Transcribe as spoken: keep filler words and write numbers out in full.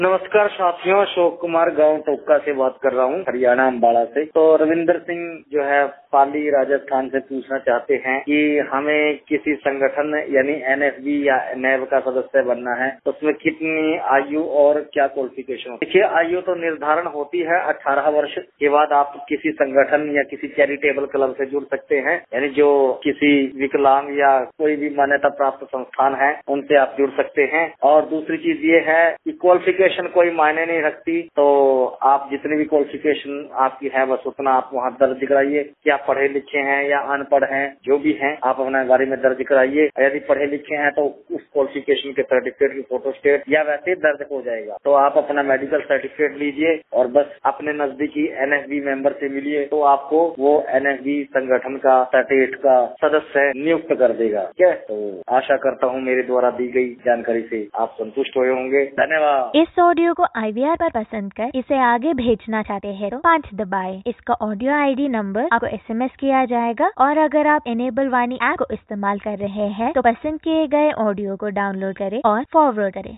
नमस्कार साथियों, अशोक कुमार गांव टोका से बात कर रहा हूं, हरियाणा अम्बाड़ा से। तो रविंदर सिंह जो है पाली राजस्थान से पूछना चाहते हैं कि हमें किसी संगठन यानी एन एस बी या नैब का सदस्य बनना है तो उसमें कितनी आयु और क्या क्वालिफिकेशन? देखिए, आयु तो निर्धारण होती है अठारह वर्ष के बाद आप किसी संगठन या किसी चैरिटेबल क्लब से जुड़ सकते हैं, यानी जो किसी विकलांग या कोई भी मान्यता प्राप्त संस्थान है उनसे आप जुड़ सकते हैं। और दूसरी चीज ये है कि क्वालिफिकेशन कोई मायने नहीं रखती, तो आप जितनी भी क्वालिफिकेशन आपकी है बस उतना आप वहाँ दर्ज कराइए कि आप पढ़े लिखे हैं या अनपढ़ हैं, जो भी हैं आप अपने बारे में दर्ज कराइए। यदि पढ़े लिखे हैं तो उस क्वालिफिकेशन के सर्टिफिकेट की फोटो स्टेट या वैसे दर्ज हो जाएगा। तो आप अपना मेडिकल सर्टिफिकेट लीजिए और बस अपने नजदीकी एन एस बी मेंबर से मिलिए, तो आपको वो एन एस बी संगठन का सर्टिफिकेट का सदस्य नियुक्त कर देगा। ठीक है, तो आशा करता हूँ मेरे द्वारा दी गई जानकारी से आप संतुष्ट हुए होंगे। धन्यवाद। इस ऑडियो को आई वी आर पर पसंद कर इसे आगे भेजना चाहते हैं तो पाँच दबाएं। इसका ऑडियो आई डी नंबर आपको एस एम एस किया जाएगा। और अगर आप इनेबल वाणी ऐप को इस्तेमाल कर रहे हैं तो पसंद किए गए ऑडियो को डाउनलोड करें और फॉरवर्ड करें।